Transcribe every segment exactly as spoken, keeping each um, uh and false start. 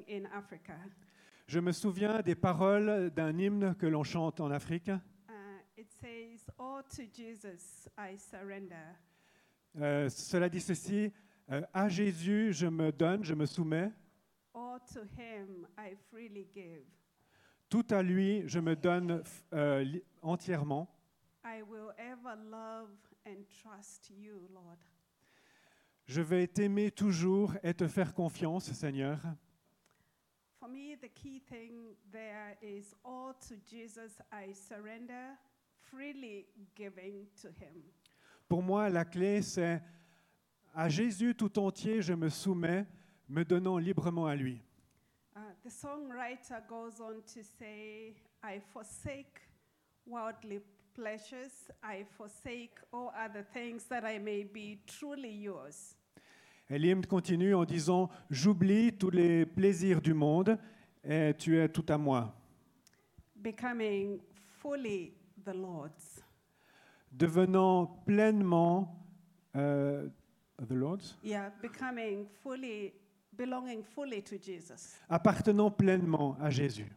in Africa. Je me souviens des paroles d'un hymne que l'on chante en Afrique. Uh, it says, "Oh, to Jesus I surrender. Euh, cela dit ceci, euh, à Jésus je me donne, je me soumets, Oh, to Him I freely give. tout à lui je me donne euh, li- entièrement. I will ever love and trust you, Lord." Je vais t'aimer toujours et te faire confiance, Seigneur. For me, the key thing there is, "Oh, to Jesus I surrender, freely giving to Him." Pour moi, la clé, c'est à Jésus tout entier, je me soumets, me donnant librement à lui. Uh, the songwriter goes on to say, "I forsake worldly pleasures, I forsake all other things that I may be truly yours." Et l'hymne continue en disant « J'oublie tous les plaisirs du monde et tu es tout à moi. Becoming fully the Lord's. » Devenant pleinement euh, the Lord's, Yeah, becoming fully, belonging fully to Jesus. appartenant pleinement à Jésus.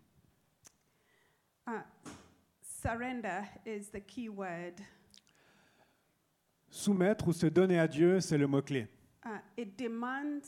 Uh, surrender is the key word. Soumettre ou se donner à Dieu, c'est le mot-clé. Uh, it demands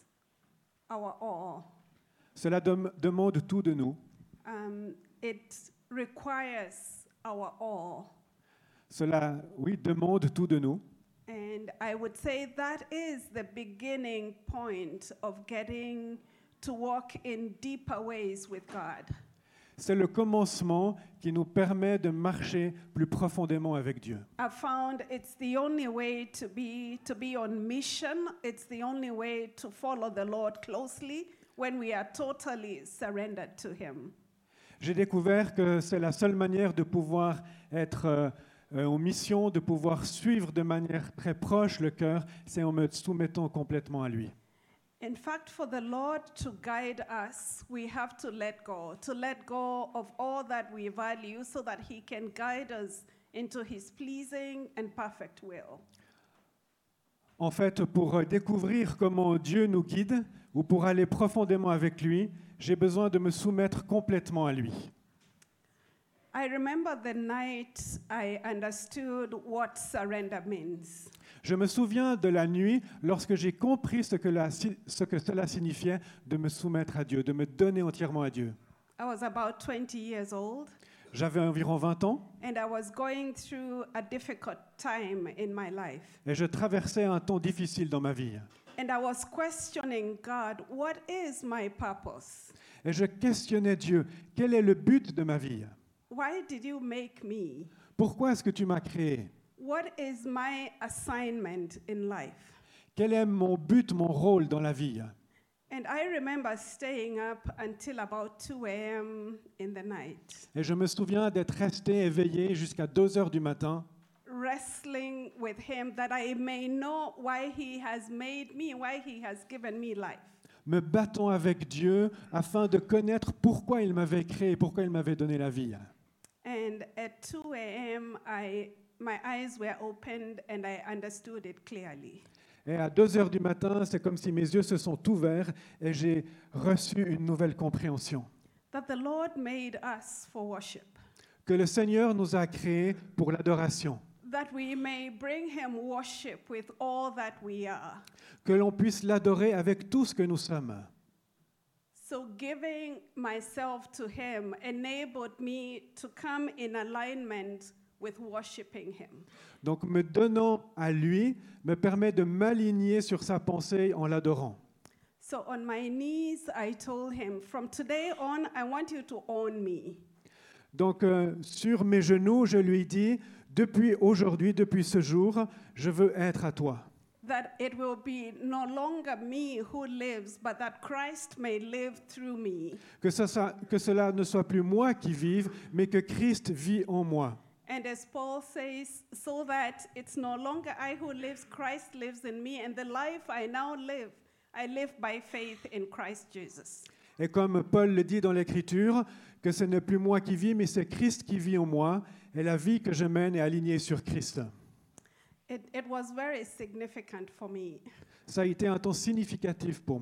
our all. Cela dem- demande tout de nous. Um, it requires our all. Cela, oui, demande tout de nous. And I would say that is the beginning point of getting to walk in deeper ways with God. C'est le commencement qui nous permet de marcher plus profondément avec Dieu. I've found it's the only way to be to be on mission. It's the only way to follow the Lord closely when we are totally surrendered to Him. J'ai découvert que c'est la seule manière de pouvoir être euh, euh, en mission, de pouvoir suivre de manière très proche le cœur, c'est en me soumettant complètement à lui. In fact, for the Lord to guide us, we have to let go, to let go of all that we value so that He can guide us into His pleasing and perfect will. En fait, pour découvrir comment Dieu nous guide ou pour aller profondément avec lui, j'ai besoin de me soumettre complètement à lui. I remember the night I understood what surrender means. Je me souviens de la nuit lorsque j'ai compris ce que, la- ce que cela signifiait de me soumettre à Dieu, de me donner entièrement à Dieu. I was about twenty years old, J'avais environ vingt ans and I was going through a difficult time in my life. et je traversais un temps difficile dans ma vie. And I was questioning God, what is my purpose? Et je questionnais Dieu, quel est le but de ma vie? Why did you make me? Pourquoi est-ce que tu m'as créé? What is my assignment in life? Quel est mon but, mon rôle dans la vie? And I remember staying up until about two a.m. in the night, Et je me souviens d'être resté éveillé jusqu'à deux heures du matin, wrestling with Him that I may know why He has made me, why He has given me life. me battant avec Dieu afin de connaître pourquoi il m'avait créé, pourquoi il m'avait donné la vie. And at two a.m., I, my eyes were opened and I understood it clearly. Et à deux heures du matin, c'est comme si mes yeux se sont ouverts et j'ai reçu une nouvelle compréhension. That the Lord made us for worship, Que le Seigneur nous a créés pour l'adoration. that we may bring Him worship with all that we are. Que l'on puisse l'adorer avec tout ce que nous sommes. So giving myself to Him enabled me to come in alignment with worshiping Him. Donc me donnant à lui me permet de m'aligner sur sa pensée en l'adorant. So on my knees, I told Him, from today on, I want you to own me. Donc euh, sur mes genoux, je lui dis, depuis aujourd'hui, depuis ce jour, je veux être à toi. That it will be no longer me who lives, but that Christ may live through me. Que, ça, ça- que cela ne soit plus moi qui vive, mais que Christ vit en moi. And as Paul says, so that it's no longer I who lives, Christ lives in me, and the life I now live, I live by faith in Christ Jesus. Et comme Paul le dit dans l'Écriture, que ce n'est plus moi qui vis, mais c'est Christ qui vit en moi, et la vie que je mène est alignée sur Christ. It, it was very significant for me. Ça a été un temps significatif pour moi.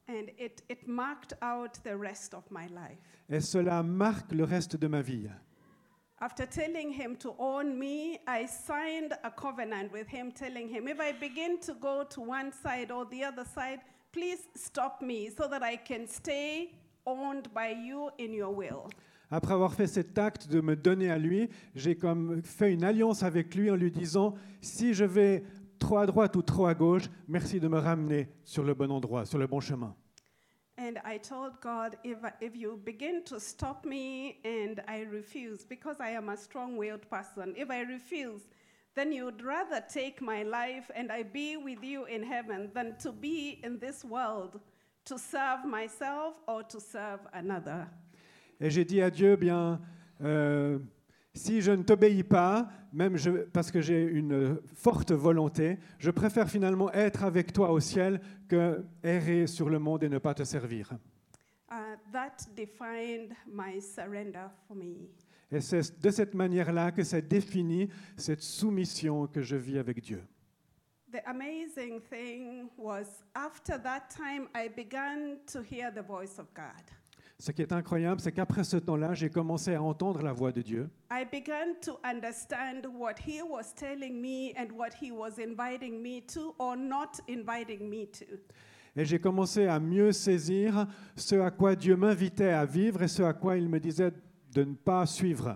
And it, it marked out the rest of my life. Et cela marque le reste de ma vie. After telling him to own me, I signed a covenant with him, telling him, if I begin to go to one side or the other side, please stop me so that I can stay owned by you in your will. Après avoir fait cet acte de me donner à lui, j'ai comme fait une alliance avec lui en lui disant, si je vais trop à droite ou trop à gauche, merci de me ramener sur le bon endroit, sur le bon chemin. And I told God, if, I- if you begin to stop me and I refuse, because I am a strong-willed person, if I refuse, then you'd rather take my life and I be with you in heaven than to be in this world to serve myself or to serve another. Et j'ai dit à Dieu, bien, euh, si je ne t'obéis pas, même je, parce que j'ai une forte volonté, je préfère finalement être avec toi au ciel que errer sur le monde et ne pas te servir. Uh, that defined my surrender for me. Et c'est de cette manière-là que ça définit cette soumission que je vis avec Dieu. The amazing thing was, after that time, I began to hear the voice of God. Ce qui est incroyable, c'est qu'après ce temps-là, j'ai commencé à entendre la voix de Dieu. I began to understand what he was telling me and what he was inviting me to or not inviting me to. Et j'ai commencé à mieux saisir ce à quoi Dieu m'invitait à vivre et ce à quoi il me disait de ne pas suivre.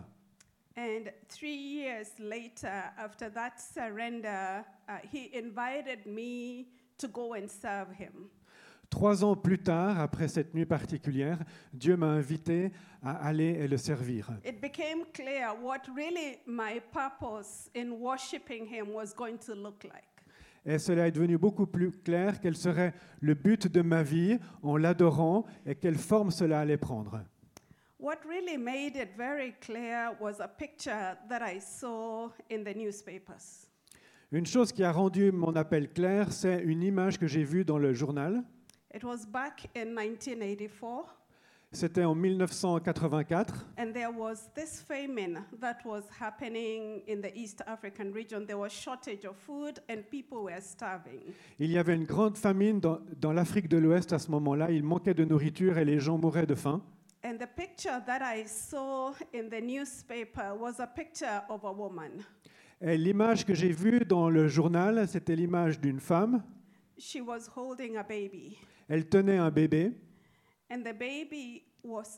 And three years later, after that surrender, uh, he invited me to go and serve him. Trois ans plus tard, après cette nuit particulière, Dieu m'a invité à aller et le servir. It became clear what really my purpose in worshiping him was going to look like. Et cela est devenu beaucoup plus clair quel serait le but de ma vie en l'adorant et quelle forme cela allait prendre. What really made it very clear was a picture that I saw in the newspapers. Une chose qui a rendu mon appel clair, c'est une image que j'ai vue dans le journal. It was back in nineteen eighty-four, C'était en mille neuf cent quatre-vingt-quatre. and there was this famine that was happening in the East African region. There was shortage of food and people were starving. Il y avait une grande famine dans, dans l'Afrique de l'Ouest à ce moment-là. Il manquait de nourriture et les gens mouraient de faim. And the picture that I saw in the newspaper was a picture of a woman. Et l'image que j'ai vue dans le journal, c'était l'image d'une femme. She was holding a baby, Elle tenait un bébé. and the baby was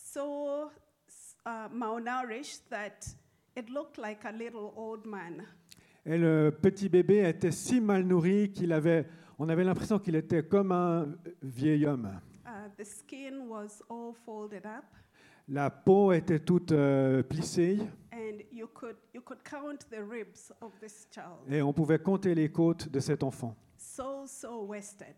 so uh, malnourished that it looked like a little old man. Et le petit bébé était si mal nourri qu'il avait, on avait l'impression qu'il était comme un vieil homme. Uh, the skin was all folded up, La peau était toute euh, plissée and you could you could count the ribs of this child. et on pouvait compter les côtes de cet enfant. So so wasted,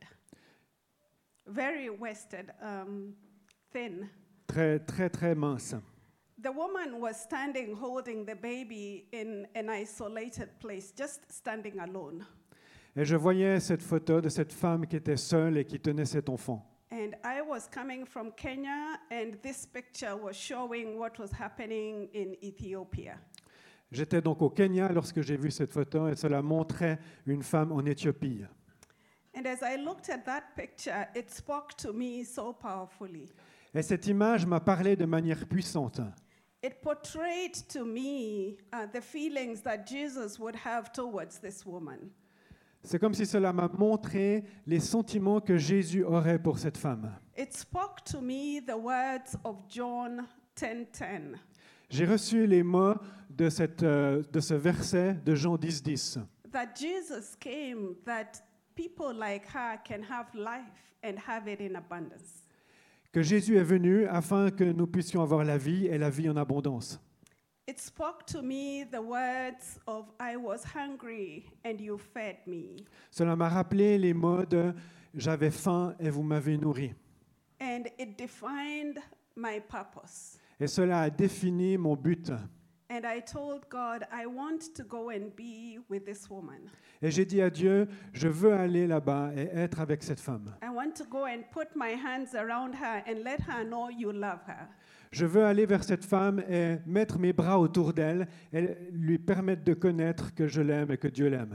very wasted, um, thin. Très, très, très mince. The woman was standing holding the baby in an isolated place, just standing alone. Et je voyais cette photo de cette femme qui était seule et qui tenait cet enfant. And I was coming from Kenya, and this picture was showing what was happening in Ethiopia. J'étais donc au Kenya lorsque j'ai vu cette photo et cela montrait une femme en Éthiopie. And as I looked at that picture, it spoke to me so powerfully. Et cette image m'a parlé de manière puissante. It portrayed to me uh, the feelings that Jesus would have towards this woman. C'est comme si cela m'a montré les sentiments que Jésus aurait pour cette femme. It spoke to me the words of John ten ten. J'ai reçu les mots de, cette, euh, de ce verset de Jean dix dix. That Jesus came that people like her can have life and have it in abundance. Que Jésus est venu afin que nous puissions avoir la vie et la vie en abondance. It spoke to me the words of I was hungry and you fed me. Cela m'a rappelé les mots de « J'avais faim et vous m'avez nourri ». And it defined my purpose. Et cela a défini mon but. And I told God, I want to go and be with this woman. Et j'ai dit à Dieu, je veux aller là-bas et être avec cette femme. I want to go and put my hands around her and let her know you love her. Je veux aller vers cette femme et mettre mes bras autour d'elle et lui permettre de connaître que je l'aime et que Dieu l'aime.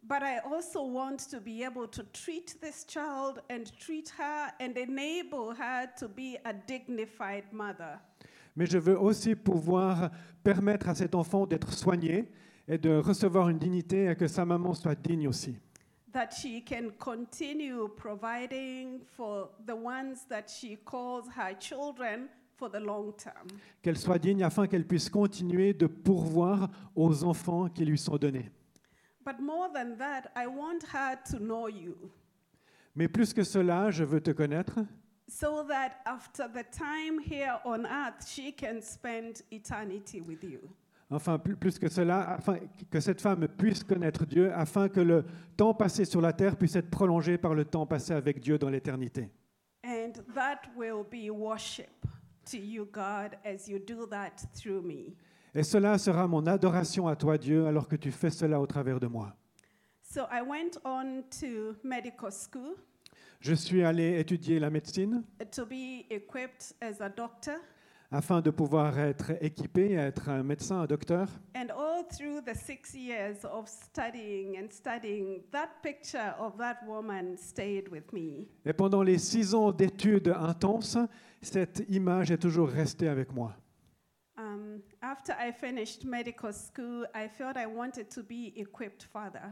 But I also want to be able to treat this child and treat her and enable her to be a dignified mother. Mais je veux aussi pouvoir permettre à cet enfant d'être soigné et de recevoir une dignité et que sa maman soit digne aussi. That she can continue providing for the ones that she calls her children for the long term. Qu'elle soit digne afin qu'elle puisse continuer de pourvoir aux enfants qui lui sont donnés. But more than that, I want her to know you, Mais plus que cela, je veux te connaître so that after the time here on earth, she can spend eternity with you. Enfin, plus, plus que cela, afin que cette femme puisse connaître Dieu, afin que le temps passé sur la terre puisse être prolongé par le temps passé avec Dieu dans l'éternité. And that will be worship to you, God, as you do that through me. Et cela sera mon adoration à toi, Dieu, alors que tu fais cela au travers de moi. So I went on to medical school Je suis allé étudier la médecine to be equipped as a doctor. afin de pouvoir être équipé, être un médecin, un docteur. And all through the six years of studying and studying, that picture of that woman stayed with me. Et pendant les six ans d'études intenses, cette image est toujours restée avec moi. Um, after I finished medical school, I felt I wanted to be equipped further.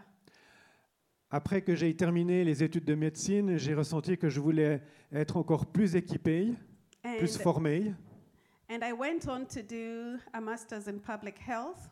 Après que j'ai terminé les études de médecine, j'ai ressenti que je voulais être encore plus équipé, plus And, formé. and I went on to do a master's in public health.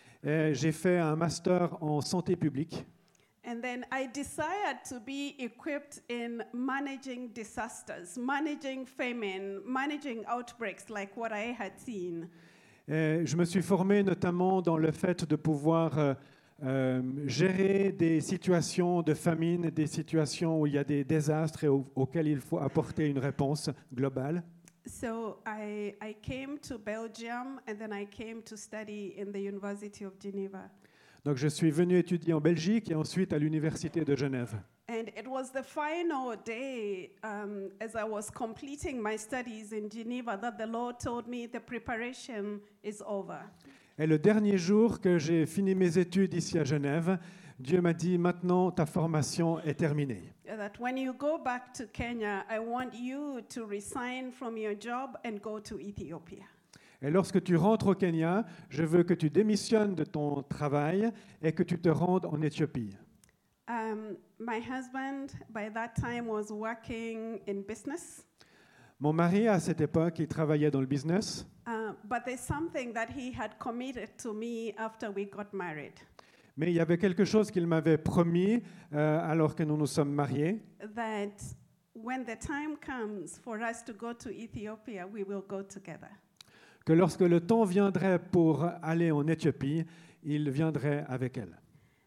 Et j'ai fait un master en santé publique. And then I desired to be equipped in managing disasters, managing famine, managing outbreaks like what I had seen. Et je me suis formé notamment dans le fait de pouvoir euh, euh, gérer des situations de famine, des situations où il y a des désastres et au- auxquels il faut apporter une réponse globale. So I, I came to Belgium and then I came to study in the University of Geneva. Donc je suis venu étudier en Belgique et ensuite à l'université de Genève. And it was the final day um, as I was completing my studies in Geneva that the Lord told me the preparation is over. Et le dernier jour que j'ai fini mes études ici à Genève, Dieu m'a dit, maintenant ta formation est terminée. That when you go back to Kenya, I want you to resign from your job and go to Ethiopia. Et lorsque tu rentres au Kenya, je veux que tu démissionnes de ton travail et que tu te rendes en Éthiopie. Um, my husband, by that time, was working in business. Mon mari, à cette époque, il travaillait dans le business, Uh, but there's something that he had committed to me after we got married. mais il y avait quelque chose qu'il m'avait promis euh, alors que nous nous sommes mariés, That when the time comes for us to go to Ethiopia, we will go together. que lorsque le temps viendrait pour aller en Éthiopie, il viendrait avec elle.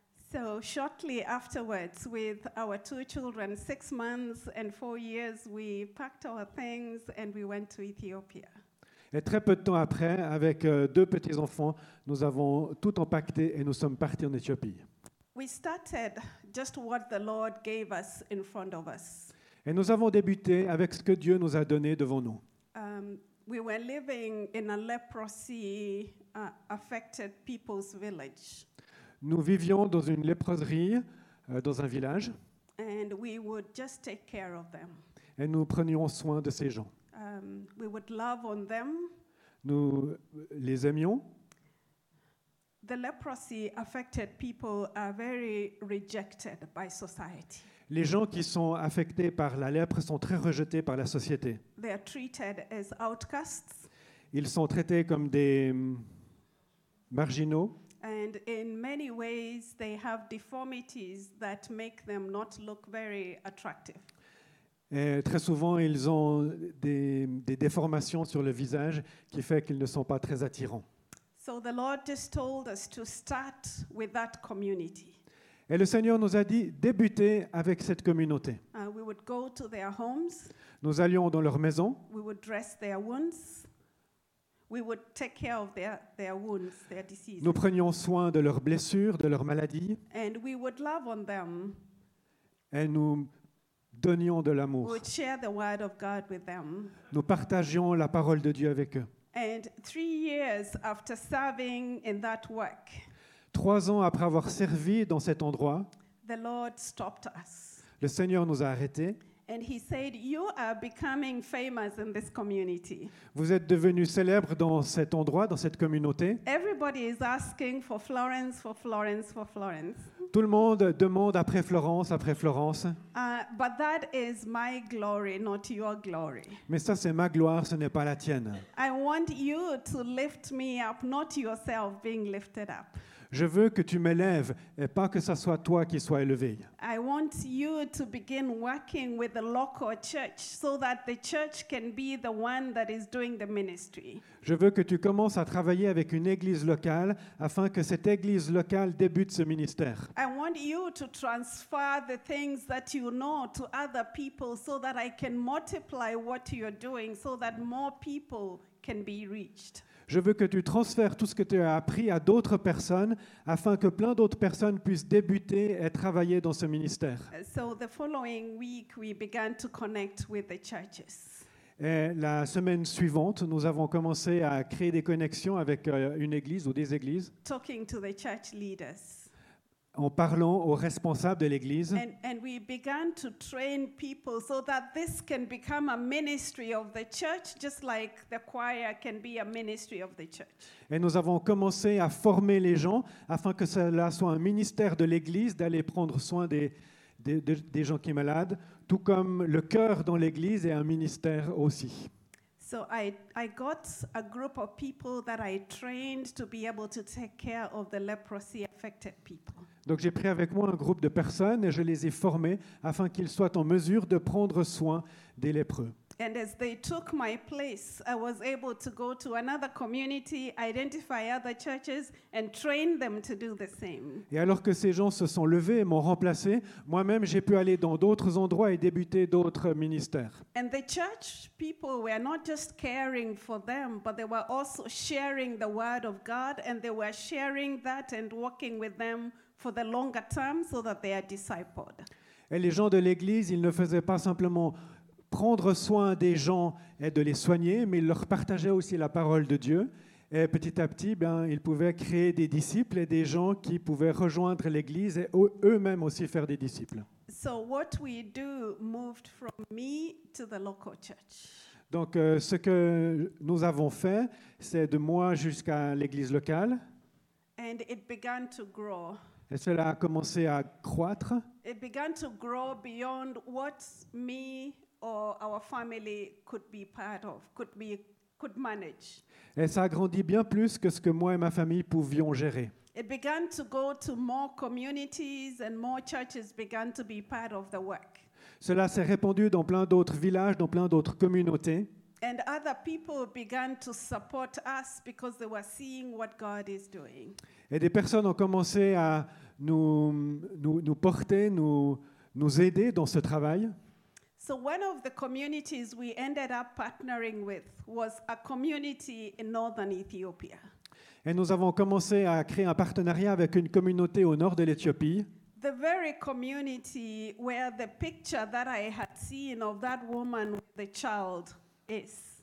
So shortly afterwards, with our two children, six months and four years, we packed our things and we went to Ethiopia. Et très peu de temps après, avec euh, deux petits-enfants, nous avons tout empaqueté et nous sommes partis en Éthiopie. We started just what the Lord gave us in front of us. Et nous avons débuté avec ce que Dieu nous a donné devant nous. Um, we were living in a leprosy uh, affected people's village, Nous vivions dans une léproserie, euh, dans un village, and we would just take care of them. et nous prenions soin de ces gens. Um, we would love on them. Nous les aimions. The leprosy affected people are very rejected by society. Les gens qui sont affectés par la lèpre sont très rejetés par la société. They are treated as outcasts, Ils sont traités comme des hum, marginaux. and in many ways they have deformities that make them not look very attractive. Et très souvent, ils ont des, des déformations sur le visage qui fait qu'ils ne sont pas très attirants. So the Lord just told us to start with that community. Et le Seigneur nous a dit, débutez avec cette communauté. Uh, we would go to their homes, Nous allions dans leur maison, we would dress their wounds, we would take care of their, their wounds, their diseases, nous prenions soin de leurs blessures, de leurs maladies, and we would love on them. et nous donnions de We l'amour. would share the word of God with them. Nous partagions la parole de Dieu avec eux. And three years after serving in that work, Trois ans après avoir servi dans cet endroit, the Lord stopped us. le Seigneur nous a arrêtés. And he said, you are becoming famous in this community. Vous êtes devenus célèbres dans cet endroit, dans cette communauté. Everybody is asking for Florence, for Florence, for Florence. Tout le monde demande après Florence, après Florence. Uh, but that is my glory, not your glory. Mais ça, c'est ma gloire, ce n'est pas la tienne. I want you to lift me up, not yourself being lifted up. Je veux que tu m'élèves et pas que ce soit toi qui sois élevé. I want you to begin working with the local church so that the church can be the one that is doing the ministry. Je veux que tu commences à travailler avec une église locale afin que cette église locale débute ce ministère. I want you to transfer the things that you know to other people so that I can multiply what you're doing so that more people can be reached. Je veux que tu transfères tout ce que tu as appris à d'autres personnes afin que plein d'autres personnes puissent débuter et travailler dans ce ministère. Uh, So the following week, we began to connect with the churches. Et la semaine suivante, nous avons commencé à créer des connexions avec euh, une église ou des églises Talking to the church leaders. en parlant aux responsables de l'église. And, and we began to train people so that this can become a ministry of the church, just like the choir can be a ministry of the church. Et nous avons commencé à former les gens afin que cela soit un ministère de l'église, d'aller prendre soin des, des, des- des gens qui sont malades, tout comme le cœur dans l'église est un ministère aussi. So I, I got a group of people that I trained to be able to take care of the leprosy affected people. Donc j'ai pris avec moi un groupe de personnes et je les ai formés afin qu'ils soient en mesure de prendre soin des lépreux. And as they took my place, I was able to go to another community, identify other churches, and train them to do the same. Et alors que ces gens se sont levés et m'ont remplacé, moi-même j'ai pu aller dans d'autres endroits et débuter d'autres ministères. And the church people were not just caring for them, but they were also sharing the word of God, and they were sharing that and walking with them for the longer term so that they are discipled. Et les gens de l'Église, ils ne faisaient pas simplement prendre soin des gens et de les soigner, mais ils leur partageaient aussi la parole de Dieu. Et petit à petit, ben, ils pouvaient créer des disciples et des gens qui pouvaient rejoindre l'Église et eux- eux-mêmes aussi faire des disciples. So what we do moved from me to the local church. Donc, euh, ce que nous avons fait, c'est de moi jusqu'à l'Église locale. And it began to grow. Et cela a commencé à croître. It began to grow beyond what me or our family could be part of, could be, could manage. Et ça a grandi bien plus que ce que moi et ma famille pouvions gérer. It began to go to more communities and more churches began to be part of the work. Cela s'est répandu dans plein d'autres villages, dans plein d'autres communautés. And other people began to support us because they were seeing what God is doing. Et des personnes ont commencé à nous, nous, nous porter, nous, nous aider dans ce travail. So one of the communities we ended up partnering with was a community in northern Ethiopia. Et nous avons commencé à créer un partenariat avec une communauté au nord de l'Éthiopie. The very community where the picture that I had seen of that woman with the child is.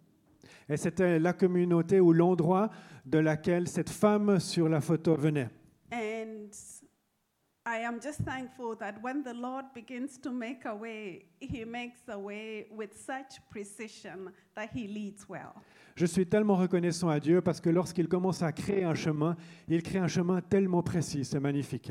Et c'était la communauté ou l'endroit de laquelle cette femme sur la photo venait. And I am just thankful that when the Lord begins to make a way, He makes a way with such precision that He leads well. Je suis tellement reconnaissant à Dieu parce que lorsqu'il commence à créer un chemin, il crée un chemin tellement précis, c'est magnifique.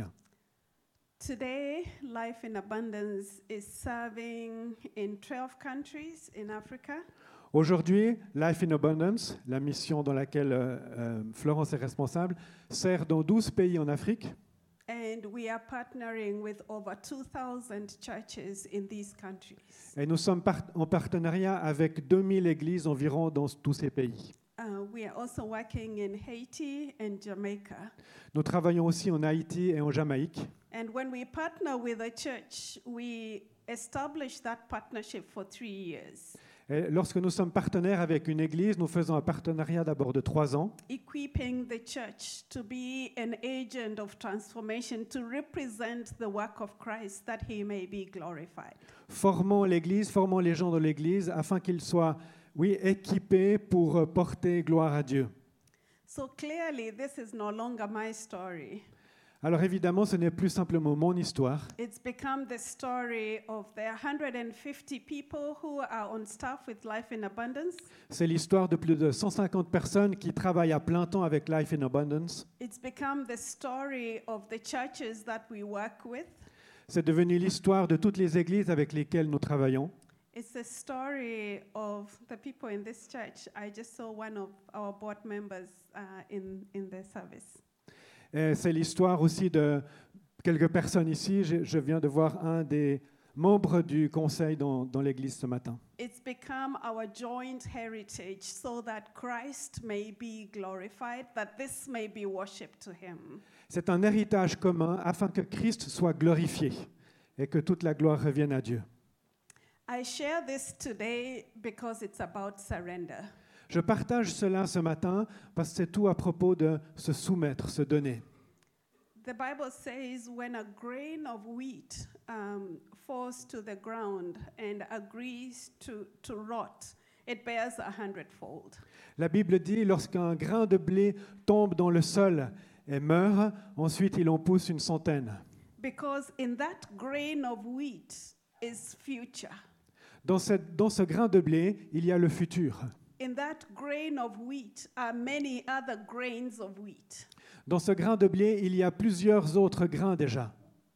Today, Life in Abundance is serving in twelve countries in Africa. Aujourd'hui, Life in Abundance, la mission dans laquelle euh, euh, Florence est responsable, sert dans douze pays en Afrique. And we are partnering with over two thousand churches in these countries. Et nous sommes par- en partenariat avec deux mille églises environ dans tous ces pays. Uh, we are also working in Haiti and Jamaica. Nous travaillons aussi en Haïti et en Jamaïque. And when we partner with a church, we establish that partnership for three years, Et lorsque nous sommes partenaires avec une église, nous faisons un partenariat d'abord de trois ans, equipping the church to be an agent of transformation to represent the work of Christ that He may be glorified. formant l'église, formant les gens de l'église afin qu'ils soient, oui, équipés pour euh, porter gloire à Dieu. So clearly, this is no longer my story. Alors évidemment, ce n'est plus simplement mon histoire. It's become the story of the one hundred fifty people who are on staff with Life in Abundance. C'est l'histoire de plus de cent cinquante personnes qui travaillent à plein temps avec Life in Abundance. It's become the story of the churches that we work with. C'est devenu l'histoire de toutes les églises avec lesquelles nous travaillons. It's the story of the people in this church. I just saw one of our board members uh, in, in the service. Et c'est l'histoire aussi de quelques personnes ici. Je, je viens de voir un des membres du conseil dans, dans l'église ce matin. It's become our joint heritage so that Christ may be glorified, that this may be worship to him. C'est un héritage commun afin que Christ soit glorifié et que toute la gloire revienne à Dieu. I share this today because it's about surrender. Je partage cela ce matin parce que c'est tout à propos de se soumettre, se donner. The Bible says when a grain of wheat um, falls to the ground and agrees to, to rot, it bears a hundredfold. La Bible dit lorsqu'un grain de blé tombe dans le sol et meurt, ensuite il en pousse une centaine. Because in that grain of wheat is future. Dans, cette, dans ce grain de blé, il y a le futur. In that grain of wheat are many other grains of wheat. Dans ce grain de blé, il y a plusieurs autres grains déjà.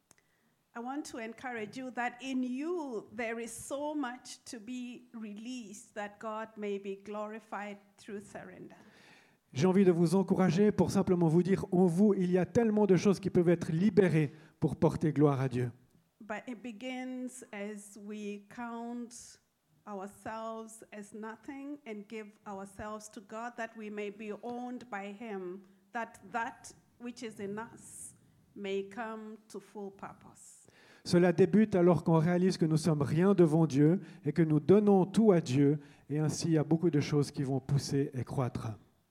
I want to encourage you that in you there is so much to be released that God may be glorified through surrender. J'ai envie de vous encourager pour simplement vous dire, en vous, il y a tellement de choses qui peuvent être libérées pour porter gloire à Dieu. But it begins as we count ourselves as nothing and give ourselves to God that we may be owned by him, that that which is in us may come to full purpose. Cela débute alors qu'on réalise que nous sommes rien devant Dieu et que nous donnons tout à Dieu, et ainsi il y a beaucoup de choses qui vont pousser et croître.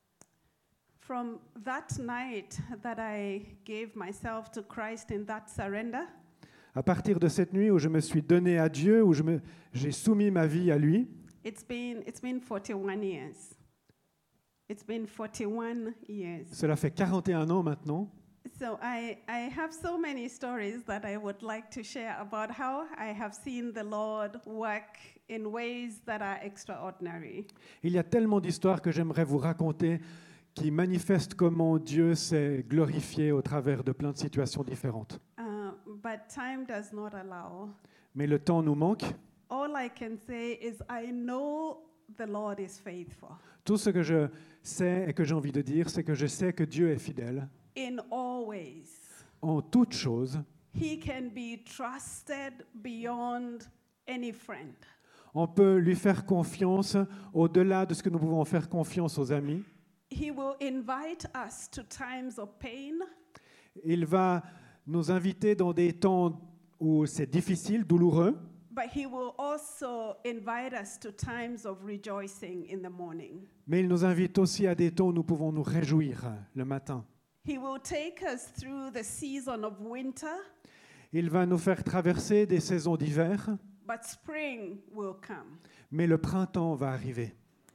From that night that I gave myself to Christ in that surrender, À partir de cette nuit où je me suis donné à Dieu, où je me, j'ai soumis ma vie à lui, it's been it's been forty-one years. It's been forty-one years. cela fait quarante et un ans maintenant. So I, I have so many stories that I would like to share about how I have seen the Lord work in ways that are extraordinary. Il y a tellement d'histoires que j'aimerais vous raconter qui manifestent comment Dieu s'est glorifié au travers de plein de situations différentes. Uh, but time does not allow. Mais le temps nous manque. All I can say is I know the Lord is faithful. Tout ce que je sais et que j'ai envie de dire, c'est que je sais que Dieu est fidèle. In all ways. En toutes choses, He can be trusted beyond any friend. on peut lui faire confiance au-delà de ce que nous pouvons faire confiance aux amis. He will invite us to times of pain. Il va nous inviter dans des temps où c'est difficile, douloureux, But he will also invite us to times of rejoicing in the morning. mais il nous invite aussi à des temps où nous pouvons nous réjouir le matin. He will take us through the season of winter, Il va nous faire traverser des saisons d'hiver, but spring will come. mais le printemps va arriver.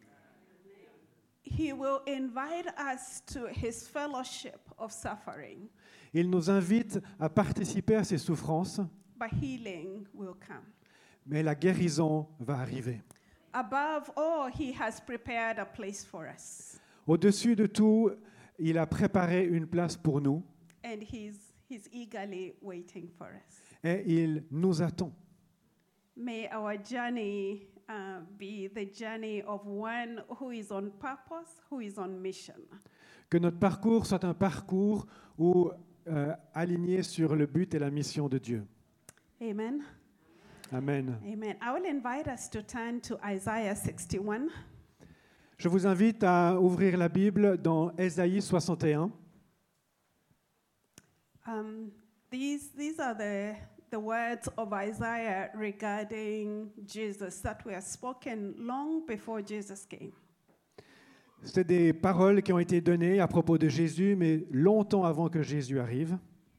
He will invite us to his fellowship of suffering, Il nous invite à participer à ces souffrances, but healing will come. mais la guérison va arriver. Above all, he has prepared a place for us, Au-dessus de tout, il a préparé une place pour nous and he's, he's eagerly waiting for us. et il nous attend. May our journey uh, be the journey of one who is on purpose, who is on mission. Que notre parcours soit un parcours où, euh, aligné sur le but et la mission de Dieu. Amen. Amen. Amen. I will invite us to turn to Isaiah sixty-one. Je vous invite à ouvrir la Bible dans Ésaïe soixante et un. Um, these, these are the, the words of Isaiah regarding Jesus that were spoken long before Jesus came. C'est des paroles qui ont été données à propos de Jésus, mais longtemps avant que Jésus arrive.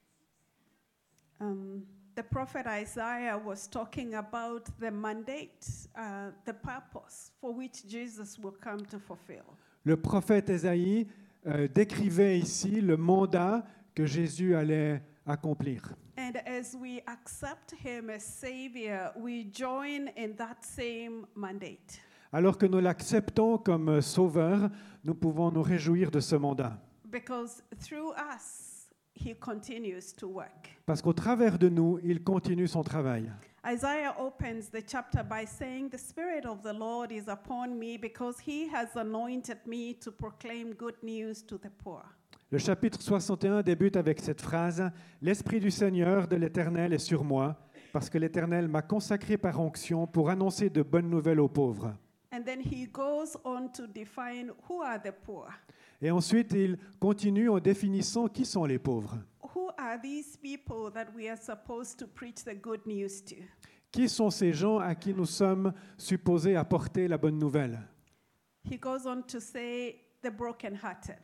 Um, the prophet Isaiah was talking about the mandate, uh, the purpose for which Jesus will come to fulfill. Le prophète Ésaïe euh, décrivait ici le mandat que Jésus allait accomplir. And as we accept him as Savior, we join in that same mandate. Alors que nous l'acceptons comme sauveur, nous pouvons nous réjouir de ce mandat. Because through us, he continues to work. Parce qu'au travers de nous, il continue son travail. Isaiah opens the chapter by saying, "The Spirit of the Lord is upon me because he has anointed me to proclaim good news to the poor." Le chapitre soixante et un débute avec cette phrase « L'Esprit du Seigneur, de l'Éternel, est sur moi, parce que l'Éternel m'a consacré par onction pour annoncer de bonnes nouvelles aux pauvres. And then he goes on to define who are the poor. » Et ensuite, il continue en définissant qui sont les pauvres. Who are these people that we are supposed to preach the good news to? Qui sont ces gens à qui nous sommes supposés apporter la bonne nouvelle? He goes on to say the brokenhearted.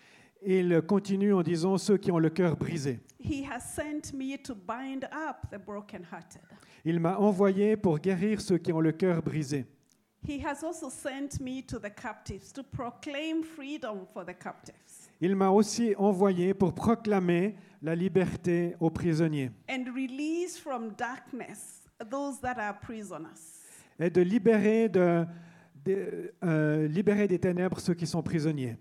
Il continue en disant ceux qui ont le cœur brisé. He has sent me to bind up the brokenhearted. Il m'a envoyé pour guérir ceux qui ont le cœur brisé. He has also sent me to the captives to proclaim freedom for the captives Il m'a aussi envoyé pour proclamer la liberté aux prisonniers and release from darkness those that are prisoners. et de libérer, de, de, euh, libérer des ténèbres ceux qui sont prisonniers.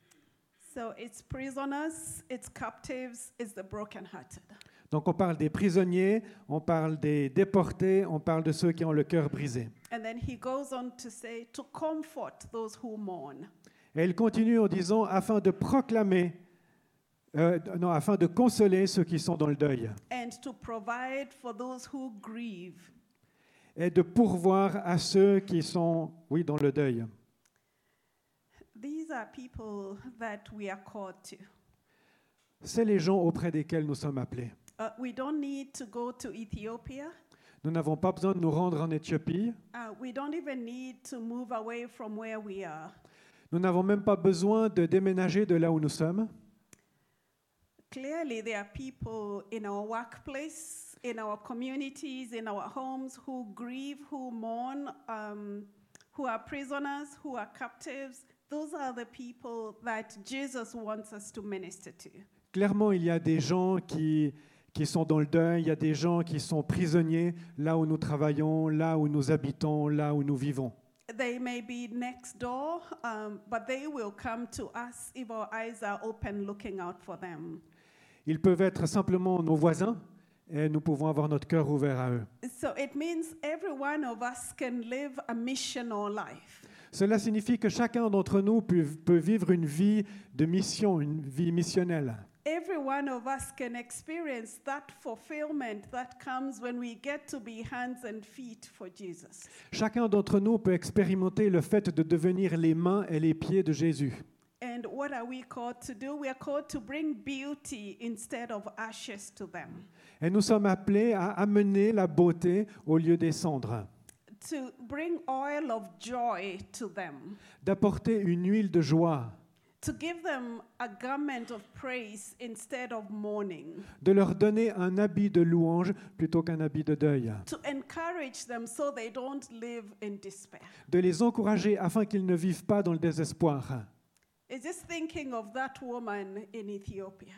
So it's prisoners, it's captives, it's the brokenhearted. Donc on parle des prisonniers, on parle des déportés, on parle de ceux qui ont le cœur brisé. And then he goes on to say to comfort those who mourn. Et il continue en disant afin de proclamer, euh, non, afin de consoler ceux qui sont dans le deuil And to provide for those who grieve. et de pourvoir à ceux qui sont, oui, dans le deuil. These are people that we are called to. C'est les gens auprès desquels nous sommes appelés. Uh, we don't need to go to Ethiopia. Nous n'avons pas besoin de nous rendre en Éthiopie. Uh, we don't even need to move away from where we are. Nous n'avons même pas besoin de déménager de là où nous sommes. Clearly, there are people in our workplace, in our communities, in our homes who grieve, who mourn, um, who are prisoners, who are captives. Those are the people that Jesus wants us to minister to. Clairement, il y a des gens qui, qui sont dans le deuil, il y a des gens qui sont prisonniers là où nous travaillons, là où nous habitons, là où nous vivons. They may be next door, um, but they will come to us if our eyes are open looking out for them. Ils peuvent être simplement nos voisins et nous pouvons avoir notre cœur ouvert à eux. So it means every one of us can live a missional life. Cela signifie que chacun d'entre nous peut, peut vivre une vie de mission, une vie missionnelle. Every one of us can experience that fulfillment that comes when we get to be hands and feet for Jesus. Chacun d'entre nous peut expérimenter le fait de devenir les mains et les pieds de Jésus. And what are we called to do? We are called to bring beauty instead of ashes to them. Et nous sommes appelés à amener la beauté au lieu des cendres, To bring oil of joy to them. d'apporter une huile de joie, To give them a garment of praise instead of mourning. de leur donner un habit de louange plutôt qu'un habit de deuil, To encourage them so they don't live in despair. de les encourager afin qu'ils ne vivent pas dans le désespoir. It's just thinking of that woman in Ethiopia.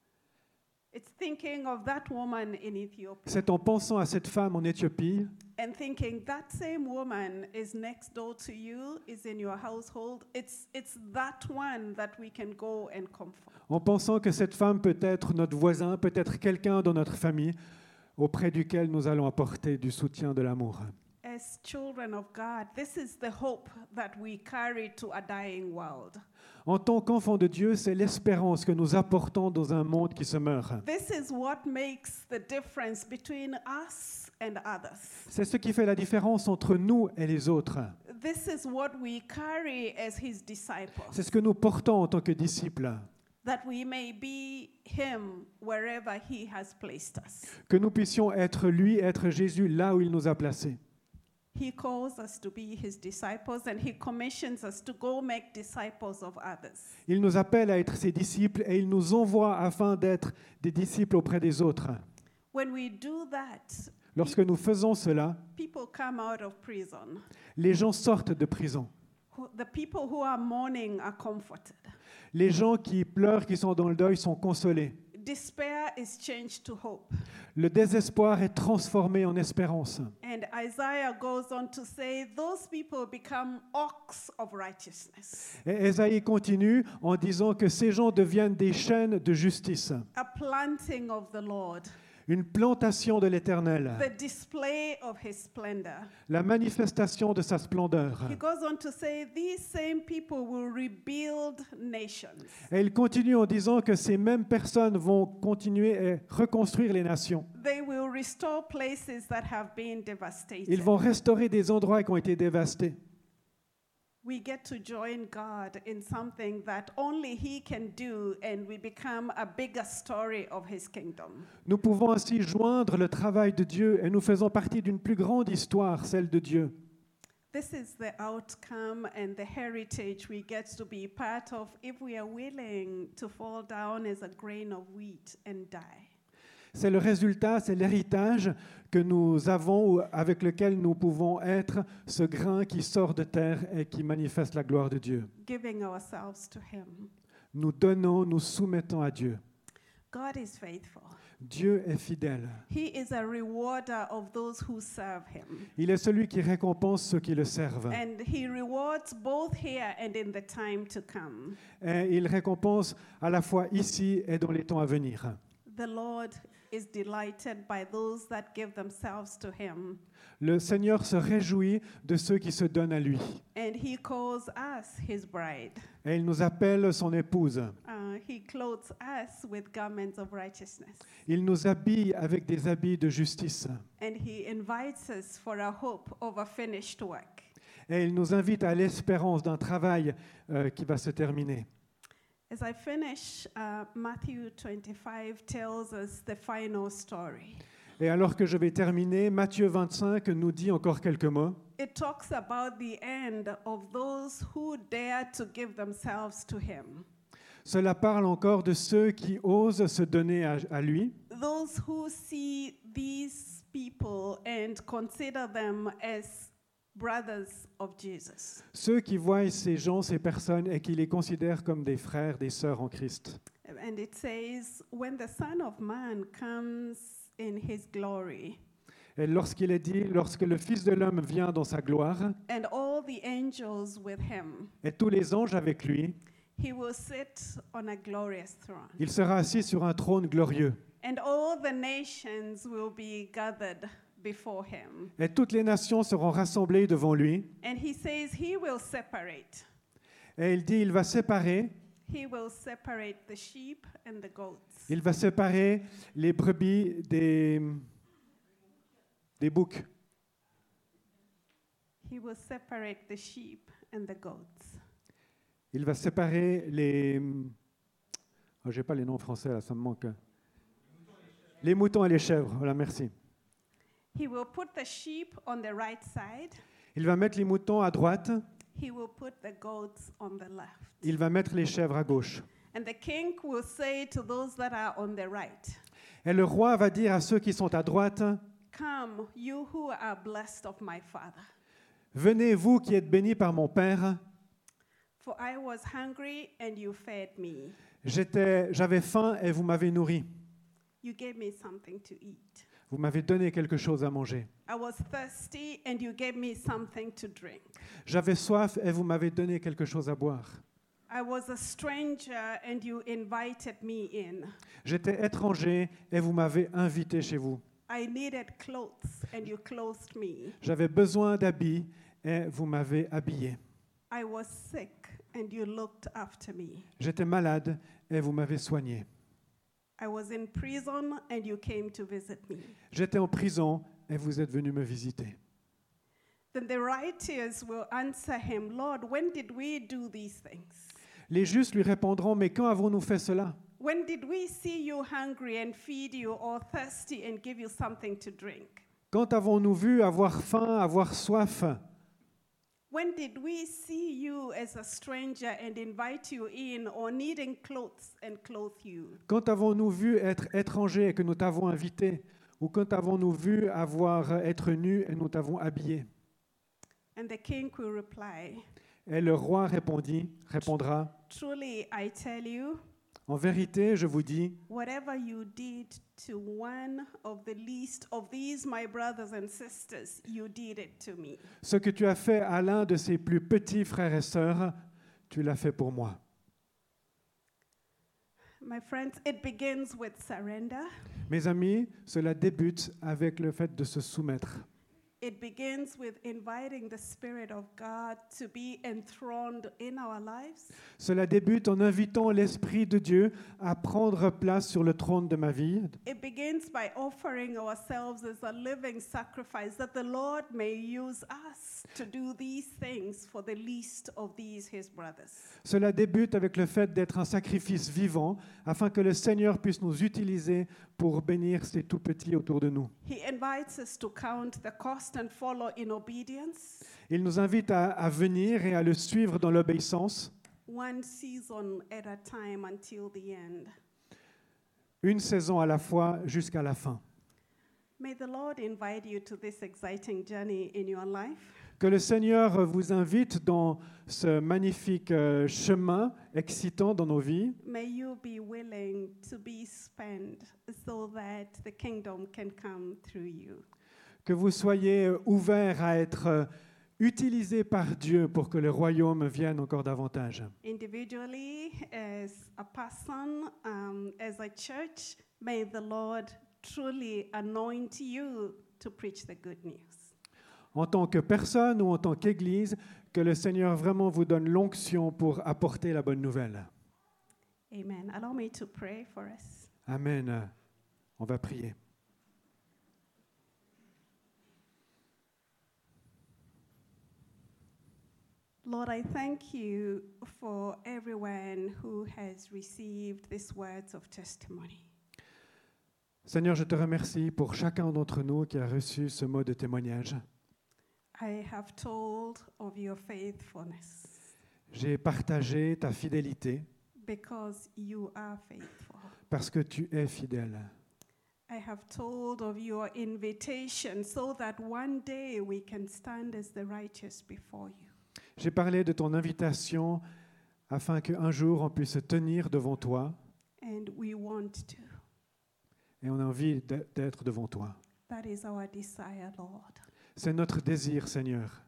It's thinking of that woman in Ethiopia C'est en pensant à cette femme en Éthiopie and thinking that same woman is next door to you, is in your household. It's, it's that one that we can go and comfort. en pensant que cette femme peut être notre voisin, peut être quelqu'un dans notre famille auprès duquel nous allons apporter du soutien, de l'amour. As children of God, this is the hope that we carry to a dying world. En tant qu'enfants de Dieu, c'est l'espérance que nous apportons dans un monde qui se meurt. This is what makes the difference between us and others. C'est ce qui fait la différence entre nous et les autres. This is what we carry as his disciples, C'est ce que nous portons en tant que disciples, that we may be him wherever he has placed us. que nous puissions être lui, être Jésus là où il nous a placés. He calls us to be his disciples and he commissions us to go make disciples of others. Il nous appelle à être ses disciples et il nous envoie afin d'être des disciples auprès des autres. When we do that, Lorsque nous faisons cela, people come out of prison les gens sortent de prison. who, the people who are mourning are comforted. Les gens qui pleurent, qui sont dans le deuil, sont consolés. Despair is changed to hope. Le désespoir est transformé en espérance. And Isaiah goes on to say, those people become ox of righteousness, Et Ésaïe continue en disant que ces gens deviennent des chênes de justice, a planting of the Lord, une plantation de l'Éternel, the display of his splendor. la manifestation de sa splendeur. He goes on to say, these same people will rebuild nations. Et il continue en disant que ces mêmes personnes vont continuer à reconstruire les nations. They will restore places that have been devastated. Ils vont restaurer des endroits qui ont été dévastés. We get to join God in something that only He can do, and we become a bigger story of His kingdom. Nous pouvons ainsi joindre le travail de Dieu et nous faisons partie d'une plus grande histoire, celle de Dieu. This is the outcome and the heritage we get to be part of if we are willing to fall down as a grain of wheat and die. C'est le résultat, c'est l'héritage que nous avons, avec lequel nous pouvons être ce grain qui sort de terre et qui manifeste la gloire de Dieu. Giving ourselves to Him. Nous donnons, nous soumettons à Dieu. God is faithful. Dieu est fidèle. He is a rewarder of those who serve Him. Il est celui qui récompense ceux qui le servent. And He rewards both here and in the time to come. Et il récompense à la fois ici et dans les temps à venir. The Lord is delighted by those that give themselves to Him. Le Seigneur se réjouit de ceux qui se donnent à lui. And He calls us His bride. Et il nous appelle son épouse. Uh, he clothes us with garments of righteousness. Il nous habille avec des habits de justice. And He invites us for a hope of a finished work. Et il nous invite à l'espérance d'un travail euh, qui va se terminer. As I finish, uh, Matthew twenty-five tells us the final story. Et alors que je vais terminer, Matthieu vingt-cinq nous dit encore quelques mots. It talks about the end of those who dare to give themselves to Him. Cela parle encore de ceux qui osent se donner à, à lui, Those who see these people and consider them as brothers of Jesus. ceux qui voient ces gens, ces personnes, et qui les considèrent comme des frères, des sœurs en Christ. And it says, when the Son of Man comes in His glory, Et lorsqu'il est dit, lorsque le Fils de l'homme vient dans sa gloire, and all the angels with Him, et tous les anges avec lui, He will sit on a glorious throne. il sera assis sur un trône glorieux. And all the nations will be gathered before Him. Et toutes les nations seront rassemblées devant lui. And He says He will separate. Et il dit, il va séparer, He will separate the sheep and the goats. il va séparer les brebis des, des boucs. He will separate the sheep and the goats. Il va séparer les... Oh, je n'ai pas les noms français, là, ça me manque. Les moutons et les chèvres, voilà, merci. He will put the sheep on the right side. Il va mettre les moutons à droite, He will put the goats on the left. il va mettre les chèvres à gauche. And the king will say to those that are on the right, Et le roi va dire à ceux qui sont à droite, come, you who are blessed of my Father. venez, vous qui êtes bénis par mon Père, For I was hungry and you fed me. j'étais, j'avais faim et vous m'avez nourri. You gave me something to eat. Vous m'avez donné quelque chose à manger. I was thirsty and you gave me something to drink. J'avais soif et vous m'avez donné quelque chose à boire. I was a stranger and you invited me in. J'étais étranger et vous m'avez invité chez vous. I needed clothes and you clothed me. J'avais besoin d'habits et vous m'avez habillé. I was sick and you looked after me. J'étais malade et vous m'avez soigné. I was in prison and you came to visit me. J'étais en prison et vous êtes venu me visiter. Then the righteous will answer him, Lord, when did we do these things? Les justes lui répondront, mais quand avons-nous fait cela? When did we see you hungry and feed you, or thirsty and give you something to drink? Quand avons-nous vu avoir faim, avoir soif? When did we see you as a stranger and invite you in, or needing clothes and clothe you? Quand avons-nous vu être étrangers et que nous t'avons invité? Ou quand avons-nous vu avoir être nus et nous t'avons habillé? And the king will reply, Et le roi répondit, répondra, Truly, I tell you, en vérité, je vous dis, whatever you did to one of the least of these, my brothers and sisters, you did it to me. ce que tu as fait à l'un de ses plus petits frères et sœurs, tu l'as fait pour moi. My friends, it begins with surrender. Mes amis, cela débute avec le fait de se soumettre. It begins with inviting the Spirit of God to be enthroned in our lives. Cela débute en invitant l'Esprit de Dieu à prendre place sur le trône de ma vie. It begins by offering ourselves as a living sacrifice that the Lord may use us to do these things for the least of these his brothers. Cela débute avec le fait d'être un sacrifice vivant afin que le Seigneur puisse nous utiliser pour bénir ces tout petits autour de nous. He invites us to count the cost and follow in obedience, Il nous invite à, à venir et à le suivre dans l'obéissance, one season at a time until the end. une saison à la fois jusqu'à la fin. May the Lord invite you to this exciting journey in your life. Que le Seigneur vous invite dans ce magnifique euh, chemin excitant dans nos vies. May you be willing to be spent so that the kingdom can come through you. Que vous soyez ouverts à être euh, utilisés par Dieu pour que le royaume vienne encore davantage. Individually, as a person, um, as a church, may the Lord truly anoint you to preach the good news. En tant que personne ou en tant qu'Église, que le Seigneur vraiment vous donne l'onction pour apporter la bonne nouvelle. Amen. Allow me to pray for us. Amen. On va prier. Lord, I thank you for everyone who has received these words of testimony. Seigneur, je te remercie pour chacun d'entre nous qui a reçu ce mot de témoignage. I have told of your faithfulness J'ai partagé ta fidélité because you are faithful. parce que tu es fidèle. I have told of your invitation so that one day we can stand as the righteous before you. J'ai parlé de ton invitation afin qu'un jour on puisse se tenir devant toi And we want to. et on a envie d'e- d'être devant toi. That is our desire, Lord. C'est notre désir, Seigneur.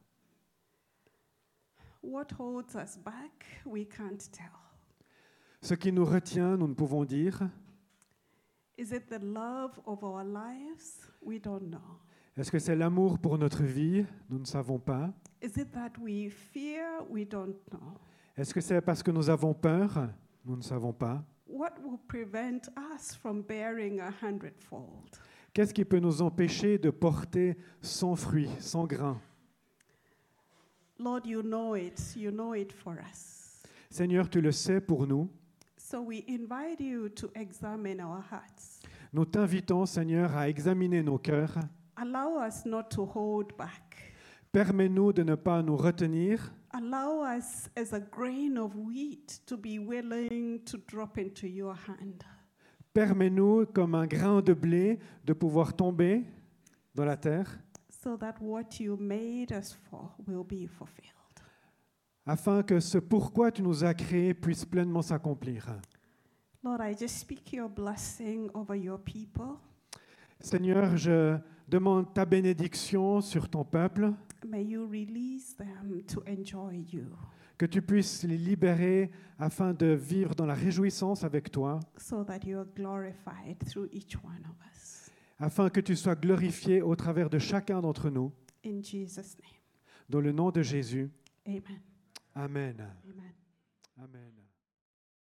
What holds us back, we can't tell. Ce qui nous retient, nous ne pouvons dire. Is it the love of our lives? We don't know. Est-ce que c'est l'amour pour notre vie? Nous ne savons pas. Is it that we fear? We don't know. Est-ce que c'est parce que nous avons peur? Nous ne savons pas. What will prevent us from bearing a hundredfold? Qu'est-ce qui peut nous empêcher de porter sans fruit, sans grain? Lord, you know it. You know it for us. Seigneur, tu le sais pour nous. So we invite you to examine our hearts. Nous t'invitons, Seigneur, à examiner nos cœurs. Allow us not to hold back. Permets-nous de ne pas nous retenir. Allow us, as a grain of wheat, to be willing to drop into your hand. Permets-nous, comme un grain de blé, de pouvoir tomber dans la terre, So that what you made us for will be fulfilled. afin que ce pourquoi tu nous as créés puisse pleinement s'accomplir. Lord, I just speak your blessing over your people. Seigneur, je demande ta bénédiction sur ton peuple, May you release them to enjoy you, que tu puisses les libérer afin de vivre dans la réjouissance avec toi, so that you are glorified through each one of us. afin que tu sois glorifié au travers de chacun d'entre nous. In Jesus' name, Dans le nom de Jésus. amen. Amen. Amen.